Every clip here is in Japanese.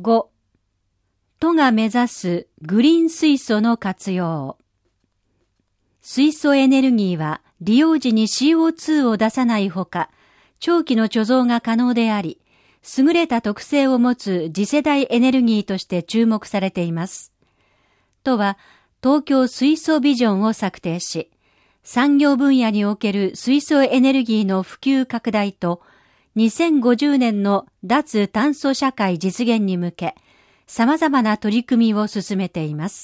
5、都が目指すグリーン水素の活用。水素エネルギーは利用時に CO2 を出さないほか、長期の貯蔵が可能であり、優れた特性を持つ次世代エネルギーとして注目されています。都は東京水素ビジョンを策定し、産業分野における水素エネルギーの普及拡大と、2050年の脱炭素社会実現に向け、様々な取り組みを進めています。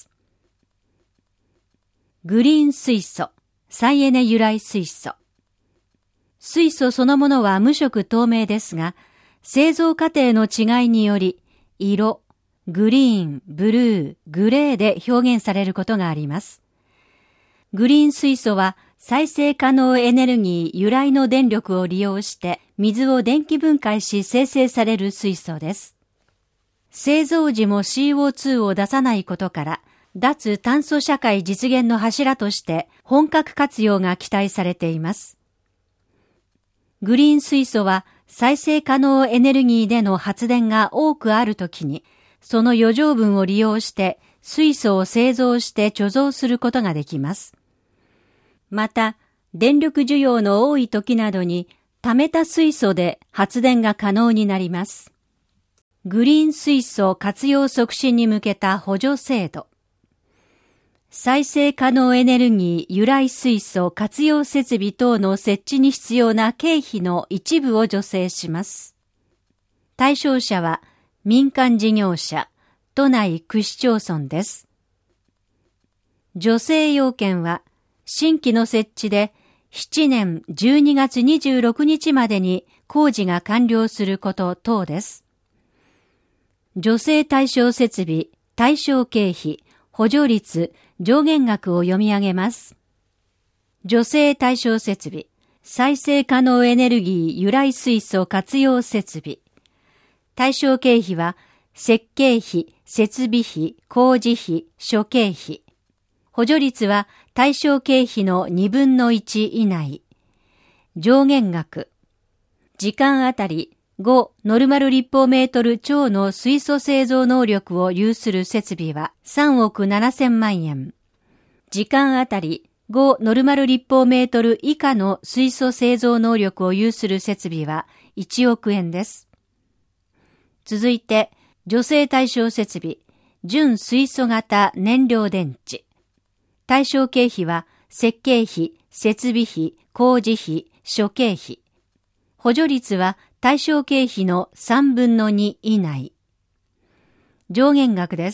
グリーン水素、再エネ由来水素。水素そのものは無色透明ですが、製造過程の違いにより、色、グリーン、ブルー、グレーで表現されることがあります。グリーン水素は再生可能エネルギー由来の電力を利用して水を電気分解し生成される水素です。製造時も CO2 を出さないことから、脱炭素社会実現の柱として本格活用が期待されています。グリーン水素は再生可能エネルギーでの発電が多くあるときに、その余剰分を利用して水素を製造して貯蔵することができます。また、電力需要の多い時などに溜めた水素で発電が可能になります。グリーン水素活用促進に向けた補助制度。再生可能エネルギー由来水素活用設備等の設置に必要な経費の一部を助成します。対象者は民間事業者、都内区市町村です。助成要件は、新規の設置で7年12月26日までに工事が完了すること等です。助成対象設備、対象経費、補助率、上限額を読み上げます。助成対象設備、再生可能エネルギー由来水素活用設備。対象経費は、設計費、設備費、工事費、諸経費。補助率は対象経費の2分の1以内。上限額。時間あたり5ノルマル立方メートル超の水素製造能力を有する設備は3億7000万円。時間あたり5ノルマル立方メートル以下の水素製造能力を有する設備は1億円です。続いて、助成対象設備、純水素型燃料電池。対象経費は設計費、設備費、工事費、諸経費。補助率は対象経費の3分の2以内。上限額です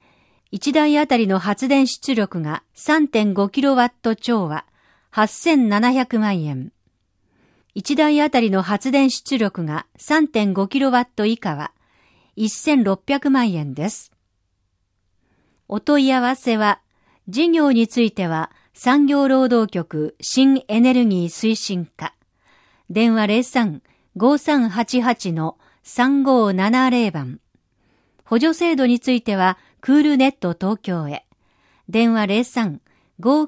。1台あたりの発電出力が 3.5kW 超は8700万円。1台あたりの発電出力が 3.5kW 以下は1600万円です。お問い合わせは、事業については産業労働局新エネルギー推進課。電話 03-5388-3570 番。補助制度についてはクールネット東京へ。電話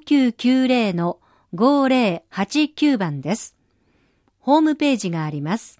03-5990-5089 番です。ホームページがあります。